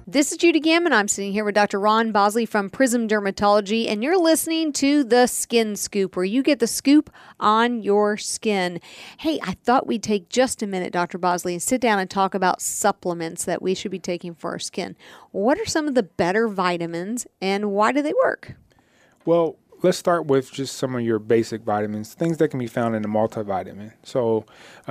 This is Judy Gammon. I'm sitting here with Dr. Ron Bosley from Prism Dermatology, and you're listening to The Skin Scoop, where you get the scoop on your skin. Hey, I thought we'd take just a minute, Dr. Bosley, and sit down and talk about supplements that we should be taking for our skin. What are some of the better vitamins, and why do they work? Well, let's start with just some of your basic vitamins, things that can be found in a multivitamin. So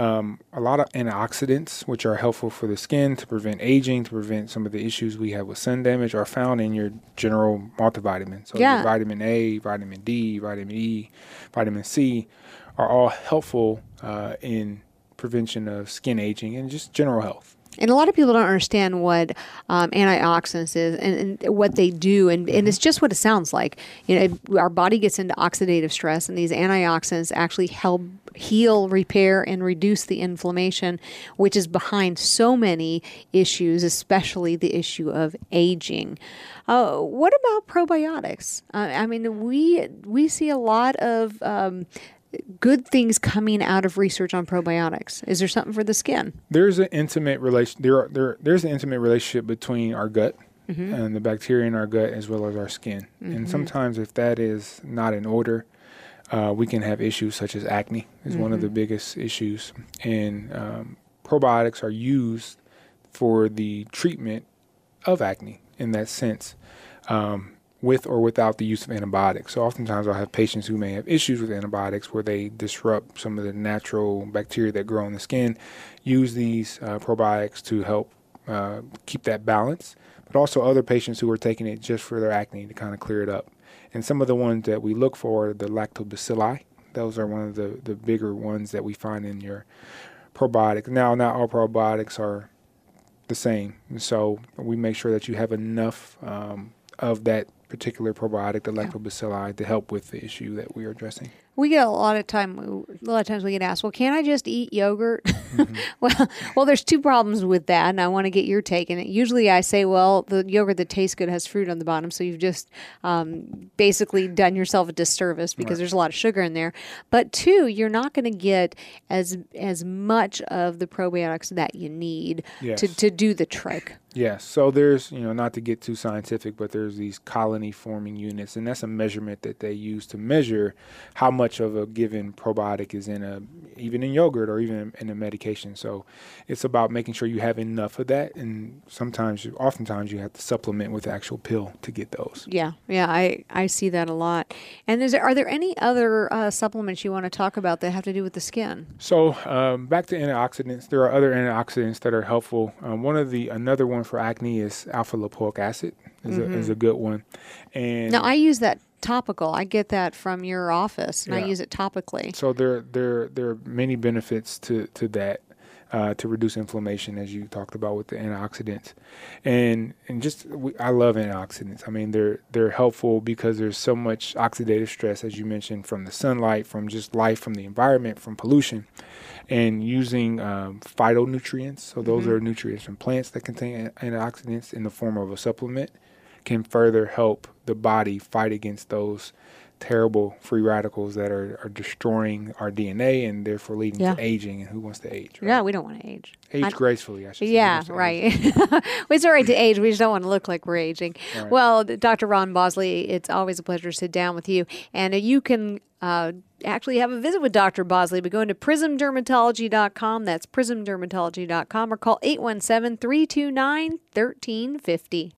a lot of antioxidants, which are helpful for the skin to prevent aging, to prevent some of the issues we have with sun damage, are found in your general multivitamin. So your vitamin A, vitamin D, vitamin E, vitamin C are all helpful in prevention of skin aging and just general health. And a lot of people don't understand what antioxidants is and what they do, and it's just what it sounds like. You know, our body gets into oxidative stress, and these antioxidants actually help heal, repair, and reduce the inflammation, which is behind so many issues, especially the issue of aging. What about probiotics? I mean, we see a lot of good things coming out of research on probiotics. Is there something for the skin? There's an intimate relation. There's an intimate relationship between our gut and the bacteria in our gut, as well as our skin. And sometimes, if that is not in order, we can have issues such as acne. Is one of the biggest issues. And probiotics are used for the treatment of acne in that sense. With or without the use of antibiotics. So oftentimes I'll have patients who may have issues with antibiotics where they disrupt some of the natural bacteria that grow in the skin, use these probiotics to help keep that balance, but also other patients who are taking it just for their acne to kind of clear it up. And some of the ones that we look for are the lactobacilli. Those are one of the bigger ones that we find in your probiotics. Now, not all probiotics are the same. And so we make sure that you have enough of that particular probiotic, the lactobacilli, to help with the issue that we are addressing. We get a lot of times we get asked, well, can I just eat yogurt? Well, there's two problems with that, and I want to get your take. And usually I say, well, the yogurt that tastes good has fruit on the bottom, so you've just basically done yourself a disservice because there's a lot of sugar in there. But two, you're not going to get as much of the probiotics that you need to do the trick. Yes. So there's, not to get too scientific, but there's these colony forming units, and that's a measurement that they use to measure how much of a given probiotic is even in yogurt or even in a medication. So it's about making sure you have enough of that, and oftentimes you have to supplement with the actual pill to get those. Yeah, I see that a lot. And are there any other supplements you want to talk about that have to do with the skin? So back to antioxidants, there are other antioxidants that are helpful. Another one for acne is alpha lipoic acid is a good one. And now I use that topical. I get that from your office, and I use it topically. So there are many benefits to that, to reduce inflammation, as you talked about with the antioxidants, and I love antioxidants. I mean, they're helpful because there's so much oxidative stress, as you mentioned, from the sunlight, from just life, from the environment, from pollution, and using phytonutrients. So those are nutrients from plants that contain antioxidants in the form of a supplement, can further help the body fight against those terrible free radicals that are destroying our DNA and therefore leading to aging. And who wants to age? Right? Yeah, we don't want to age. Age gracefully, I should say. Yeah, right. It's all right to age. We just don't want to look like we're aging. Right. Well, Dr. Ron Bosley, it's always a pleasure to sit down with you. And you can actually have a visit with Dr. Bosley by going to prismdermatology.com. That's prismdermatology.com, or call 817-329-1350.